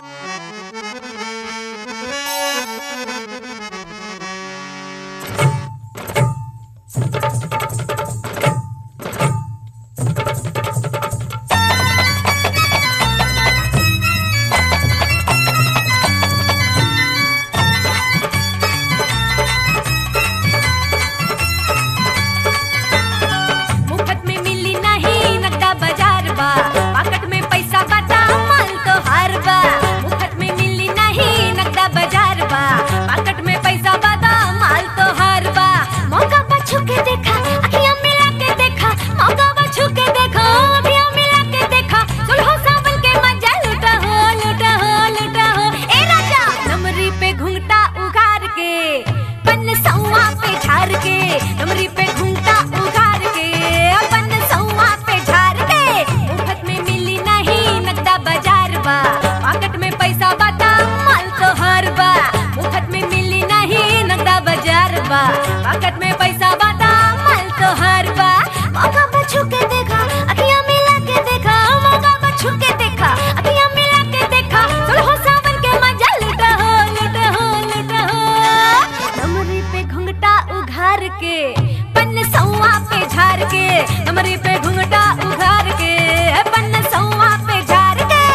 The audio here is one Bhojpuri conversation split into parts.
पॉकेट में पैसा बाटा माल तो हर बा। मौका पर छू के देखा, अखियां मिला के देखा, मौका पर छू के देखा, अखियां मिला के देखा, सुलहो सावन के मजा लूटा हो, लूटा हो, लूटा हो। कमरे पे घुंघटा उघार के, पन्ने सौआ पे झार के, कमरे पे घुंघटा उघार के, पन्ने सौआ पे झार के।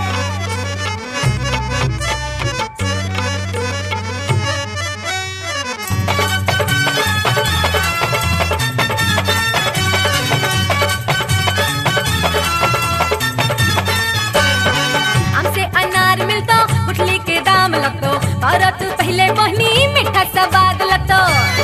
और तू पहले मोहनी मीठा स्वाद लगतो।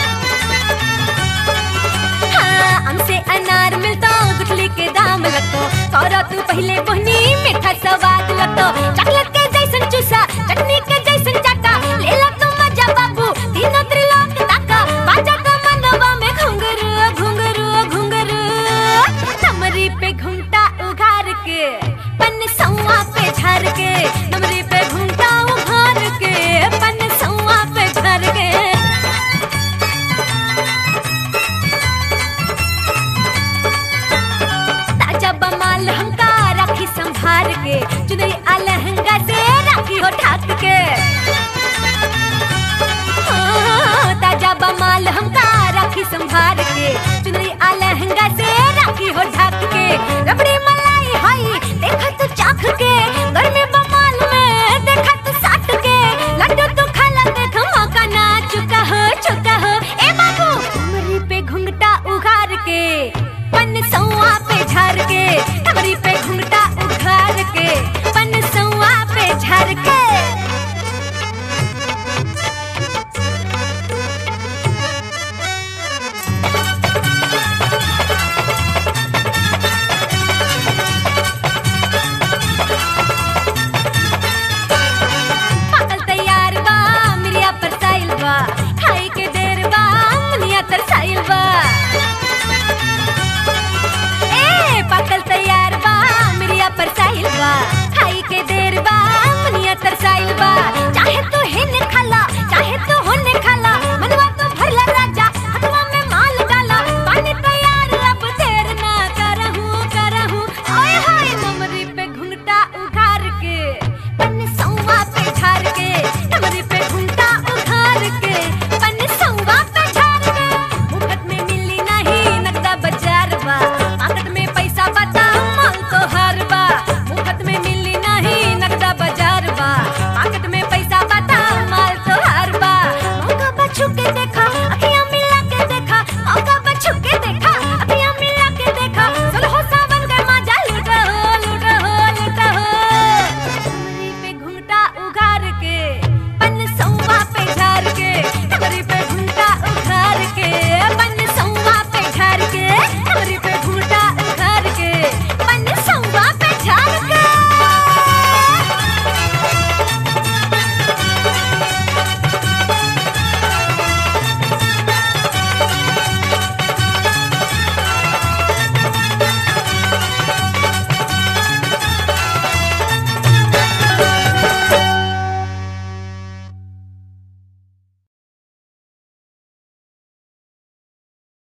हाँ, हमसे अनार मिलतो गुठली के दाम लगतो। और तू पहले मोहनी मीठा स्वाद लगतो। चॉकलेट के जैसन चूसा, चटनी के जैसन चाटा, ले ला तू मजा बाबू, तीनों त्रिलोक ताका। बाजा का मनवा में घुंघरू घुंघरू घुंघरू, कमरी पे घुंघटा उघार के, पन्ने सौआ पे झार के, कमरी पे घुंघटा उघार के, पन्ने सौआ पे झार के। ताजा बमाल हमका राखी संभार के, चुनरी आ लहंगा से राखी हो ढाक के। ताजा बमाल हमका राखी संभार के, चुनरी आ लहंगा से राखी हो ढाक